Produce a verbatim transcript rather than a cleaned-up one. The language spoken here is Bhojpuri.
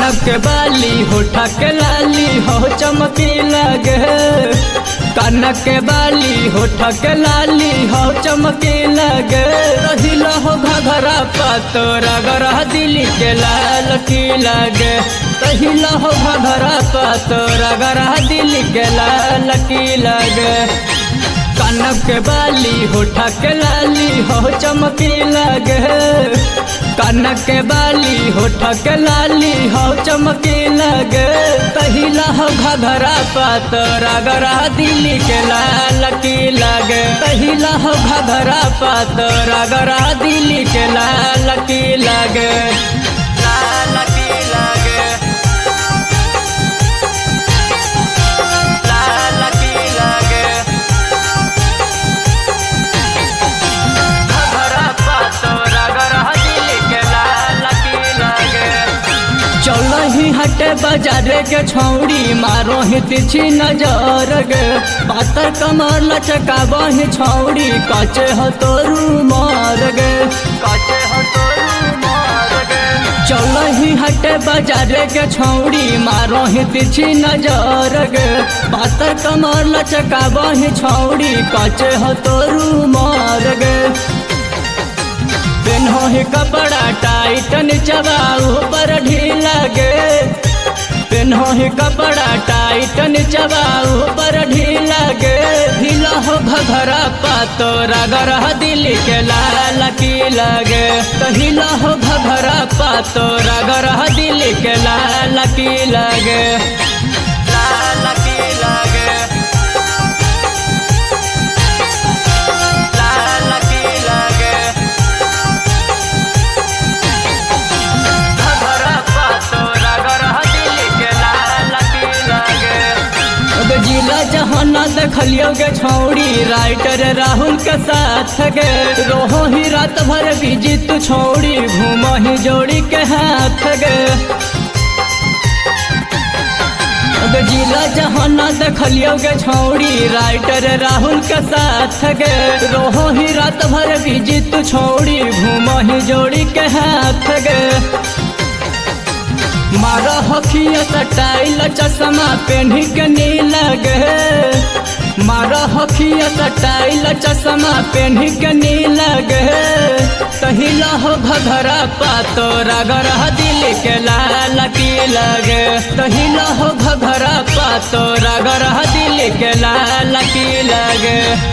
कनक के बाली होठा के लाली हो चमकी लगे। कनक के बाली होठा के लाली हो चमकी लगे। रहिला हो घघरा पतोरा गरह दिली के लाल की लगे। रहिला हो घघरा पतोरा गरह दिली के लाल की लगे। कनक के बाली होठा के लाली हो चमकी लगे। कनक के बाली होठा के लाली हो चमकी लगे। तहिला हो घघरा पतोरा गरह दिली के लाल की लगे। तहिला हो घघरा पतोरा गरह दिली के लाल की लगे। लाल की लगे। लाल की लगे। घघरा पतोरा गरह दिली के लाल की लगे। चल ही हटे बाजारे के छौड़ी मारो ही तिरछी नजर गे। पातर कमर लचकाबो ही छौड़ी काचे हो तोरू मार गे। काचे हो तोरू मार गे। चल ही हटे बाजारे के छौड़ी मारो ही तिरछी नजर गे। पातर कमर लचकाबो ही छौड़ी काचे हो तोरू मार गे। पेन्हो ही कपड़ा टाइट नीचवा ऊपर ढीला गे। पेन्हो ही कपड़ा टाइट नीचवा ऊपर ढीला गे। ढीला हो घघरा पतोरा गरह दिली के लाल की लगे। कहिला हो घघरा पतोरा गरह दिली के लाल की लगे। लाल की लगे। लाल की लगे। जिला जहाना देखलियो गे छौड़ी राइटर राहुल के साथ गे। रोहो ही रात भर बिजी तू छौड़ी घूमो ही जोड़ी के हाथ गे। जिला जहाना देखलियो गे छौड़ी राइटर राहुल के साथ गे। रोहो ही रात भर बिजी तू छौड़ी घूमो ही जोड़ी के हाथ गे। मारा हखिया सटाइल चश्मा पेन्ही के नीला गे। मारा हखिया सटाइल चश्मा पेन्ही के नीला गे। तहिला हो घघरा पतोरा गरह दिली के लाल की लगे। तहिला हो घघरा पतोरा गरह दिली के लाल की लगे।